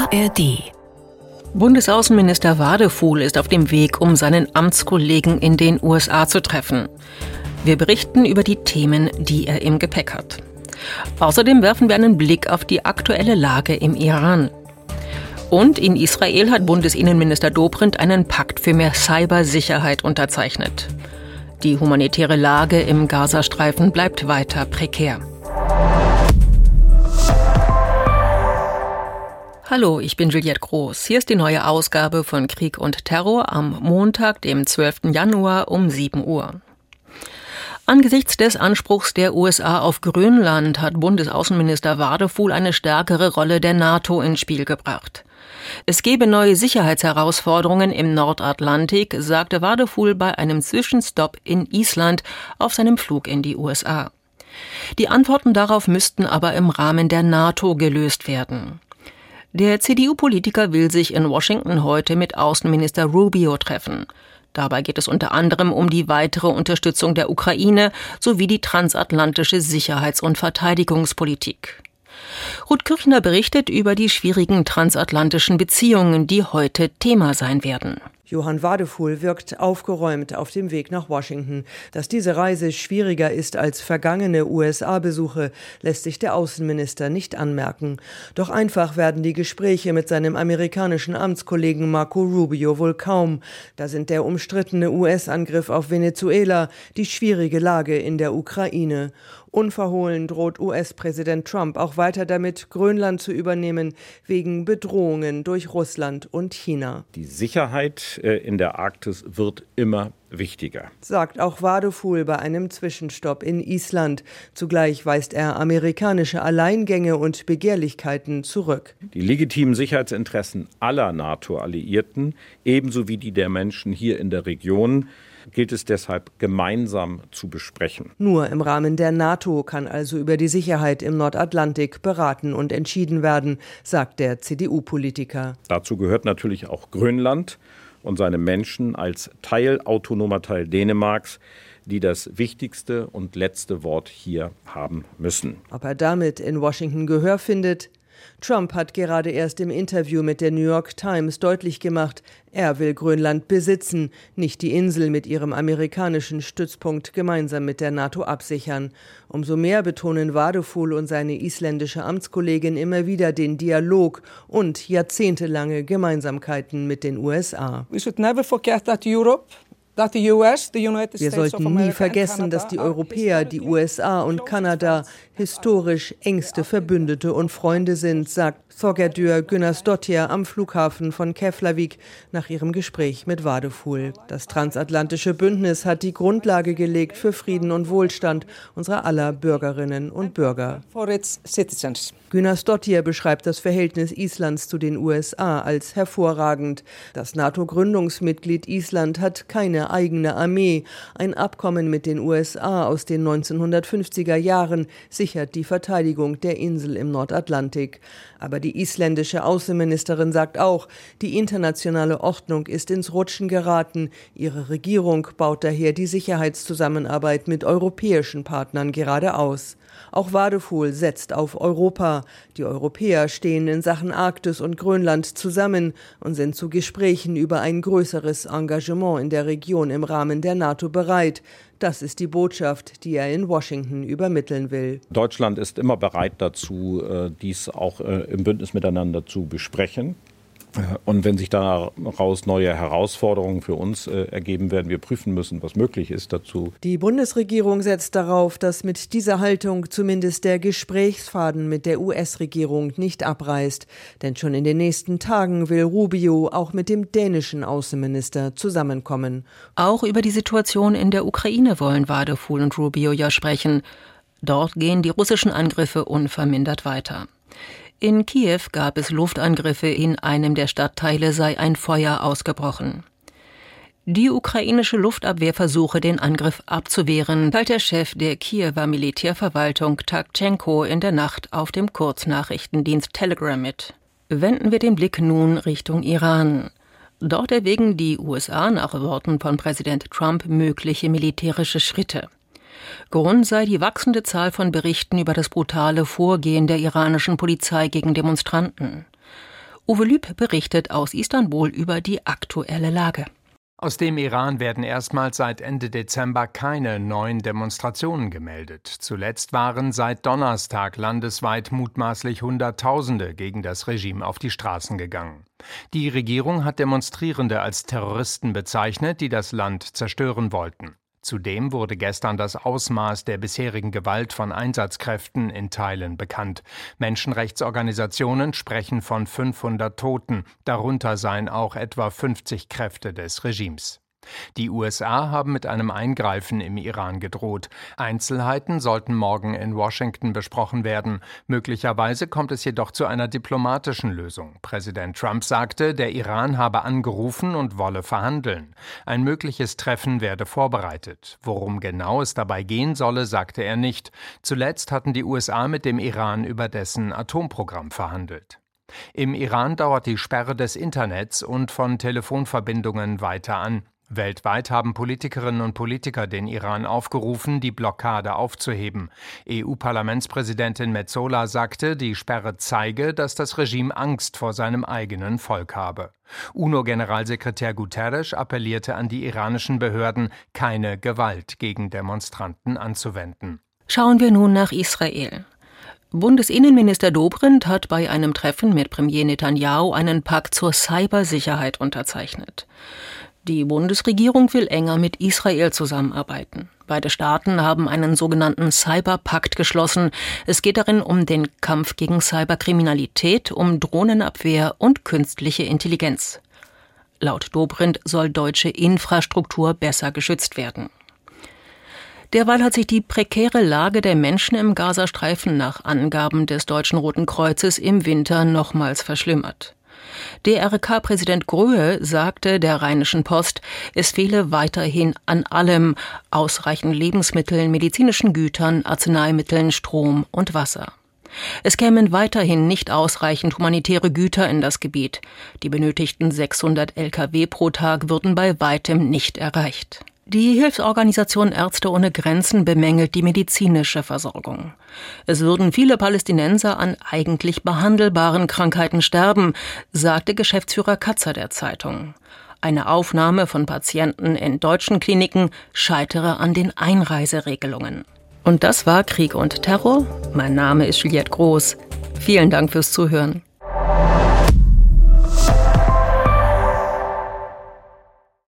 ARD. Bundesaußenminister Wadefuhl ist auf dem Weg, um seinen Amtskollegen in den USA zu treffen. Wir berichten über die Themen, die er im Gepäck hat. Außerdem werfen wir einen Blick auf die aktuelle Lage im Iran. Und in Israel hat Bundesinnenminister Dobrindt einen Pakt für mehr Cybersicherheit unterzeichnet. Die humanitäre Lage im Gazastreifen bleibt weiter prekär. Hallo, ich bin Juliette Groß. Hier ist die neue Ausgabe von Krieg und Terror am Montag, dem 12. Januar um 7 Uhr. Angesichts des Anspruchs der USA auf Grönland hat Bundesaußenminister Wadefuhl eine stärkere Rolle der NATO ins Spiel gebracht. Es gebe neue Sicherheitsherausforderungen im Nordatlantik, sagte Wadefuhl bei einem Zwischenstopp in Island auf seinem Flug in die USA. Die Antworten darauf müssten aber im Rahmen der NATO gelöst werden. Der CDU-Politiker will sich in Washington heute mit Außenminister Rubio treffen. Dabei geht es unter anderem um die weitere Unterstützung der Ukraine sowie die transatlantische Sicherheits- und Verteidigungspolitik. Ruth Kirchner berichtet über die schwierigen transatlantischen Beziehungen, die heute Thema sein werden. Johann Wadefuhl wirkt aufgeräumt auf dem Weg nach Washington. Dass diese Reise schwieriger ist als vergangene USA-Besuche, lässt sich der Außenminister nicht anmerken. Doch einfach werden die Gespräche mit seinem amerikanischen Amtskollegen Marco Rubio wohl kaum. Da sind der umstrittene US-Angriff auf Venezuela, die schwierige Lage in der Ukraine. Unverhohlen droht US-Präsident Trump auch weiter damit, Grönland zu übernehmen, wegen Bedrohungen durch Russland und China. Die Sicherheit in der Arktis wird immer wichtiger, sagt auch Wadefuhl bei einem Zwischenstopp in Island. Zugleich weist er amerikanische Alleingänge und Begehrlichkeiten zurück. Die legitimen Sicherheitsinteressen aller NATO-Alliierten, ebenso wie die der Menschen hier in der Region, gilt es deshalb gemeinsam zu besprechen. Nur im Rahmen der NATO kann also über die Sicherheit im Nordatlantik beraten und entschieden werden, sagt der CDU-Politiker. Dazu gehört natürlich auch Grönland und seine Menschen als autonomer Teil Dänemarks, die das wichtigste und letzte Wort hier haben müssen. Ob er damit in Washington Gehör findet? Trump hat gerade erst im Interview mit der New York Times deutlich gemacht, er will Grönland besitzen, nicht die Insel mit ihrem amerikanischen Stützpunkt gemeinsam mit der NATO absichern. Umso mehr betonen Wadefuhl und seine isländische Amtskollegin immer wieder den Dialog und jahrzehntelange Gemeinsamkeiten mit den USA. We should never forget that Europe. Wir sollten nie vergessen, dass die Europäer, die USA und Kanada historisch engste Verbündete und Freunde sind, sagt Þorgerður Gunnarsdóttir am Flughafen von Keflavik nach ihrem Gespräch mit Wadefuhl. Das transatlantische Bündnis hat die Grundlage gelegt für Frieden und Wohlstand unserer aller Bürgerinnen und Bürger. Gunnarsdóttir beschreibt das Verhältnis Islands zu den USA als hervorragend. Das NATO-Gründungsmitglied Island hat keine eigene Armee. Ein Abkommen mit den USA aus den 1950er Jahren sichert die Verteidigung der Insel im Nordatlantik. Aber die isländische Außenministerin sagt auch, die internationale Ordnung ist ins Rutschen geraten. Ihre Regierung baut daher die Sicherheitszusammenarbeit mit europäischen Partnern gerade aus. Auch Wadefuhl setzt auf Europa. Die Europäer stehen in Sachen Arktis und Grönland zusammen und sind zu Gesprächen über ein größeres Engagement in der Region im Rahmen der NATO bereit. Das ist die Botschaft, die er in Washington übermitteln will. Deutschland ist immer bereit dazu, dies auch im Bündnis miteinander zu besprechen. Und wenn sich daraus neue Herausforderungen für uns ergeben werden, wir prüfen müssen, was möglich ist dazu. Die Bundesregierung setzt darauf, dass mit dieser Haltung zumindest der Gesprächsfaden mit der US-Regierung nicht abreißt. Denn schon in den nächsten Tagen will Rubio auch mit dem dänischen Außenminister zusammenkommen. Auch über die Situation in der Ukraine wollen Wadefuhl und Rubio ja sprechen. Dort gehen die russischen Angriffe unvermindert weiter. In Kiew gab es Luftangriffe, in einem der Stadtteile sei ein Feuer ausgebrochen. Die ukrainische Luftabwehr versuche, den Angriff abzuwehren, teilt der Chef der Kiewer Militärverwaltung Tkachenko in der Nacht auf dem Kurznachrichtendienst Telegram mit. Wenden wir den Blick nun Richtung Iran. Dort erwägen die USA nach Worten von Präsident Trump mögliche militärische Schritte. Grund sei die wachsende Zahl von Berichten über das brutale Vorgehen der iranischen Polizei gegen Demonstranten. Uwe Lüb berichtet aus Istanbul über die aktuelle Lage. Aus dem Iran werden erstmals seit Ende Dezember keine neuen Demonstrationen gemeldet. Zuletzt waren seit Donnerstag landesweit mutmaßlich Hunderttausende gegen das Regime auf die Straßen gegangen. Die Regierung hat Demonstrierende als Terroristen bezeichnet, die das Land zerstören wollten. Zudem wurde gestern das Ausmaß der bisherigen Gewalt von Einsatzkräften in Teilen bekannt. Menschenrechtsorganisationen sprechen von 500 Toten, darunter seien auch etwa 50 Kräfte des Regimes. Die USA haben mit einem Eingreifen im Iran gedroht. Einzelheiten sollten morgen in Washington besprochen werden. Möglicherweise kommt es jedoch zu einer diplomatischen Lösung. Präsident Trump sagte, der Iran habe angerufen und wolle verhandeln. Ein mögliches Treffen werde vorbereitet. Worum genau es dabei gehen solle, sagte er nicht. Zuletzt hatten die USA mit dem Iran über dessen Atomprogramm verhandelt. Im Iran dauert die Sperre des Internets und von Telefonverbindungen weiter an. Weltweit haben Politikerinnen und Politiker den Iran aufgerufen, die Blockade aufzuheben. EU-Parlamentspräsidentin Metsola sagte, die Sperre zeige, dass das Regime Angst vor seinem eigenen Volk habe. UNO-Generalsekretär Guterres appellierte an die iranischen Behörden, keine Gewalt gegen Demonstranten anzuwenden. Schauen wir nun nach Israel. Bundesinnenminister Dobrindt hat bei einem Treffen mit Premier Netanyahu einen Pakt zur Cybersicherheit unterzeichnet. Die Bundesregierung will enger mit Israel zusammenarbeiten. Beide Staaten haben einen sogenannten Cyberpakt geschlossen. Es geht darin um den Kampf gegen Cyberkriminalität, um Drohnenabwehr und künstliche Intelligenz. Laut Dobrindt soll deutsche Infrastruktur besser geschützt werden. Derweil hat sich die prekäre Lage der Menschen im Gazastreifen nach Angaben des Deutschen Roten Kreuzes im Winter nochmals verschlimmert. DRK-Präsident Gröhe sagte der Rheinischen Post, es fehle weiterhin an allem, ausreichend Lebensmitteln, medizinischen Gütern, Arzneimitteln, Strom und Wasser. Es kämen weiterhin nicht ausreichend humanitäre Güter in das Gebiet. Die benötigten 600 Lkw pro Tag würden bei weitem nicht erreicht. Die Hilfsorganisation Ärzte ohne Grenzen bemängelt die medizinische Versorgung. Es würden viele Palästinenser an eigentlich behandelbaren Krankheiten sterben, sagte Geschäftsführer Katzer der Zeitung. Eine Aufnahme von Patienten in deutschen Kliniken scheitere an den Einreiseregelungen. Und das war Krieg und Terror. Mein Name ist Juliette Groß. Vielen Dank fürs Zuhören.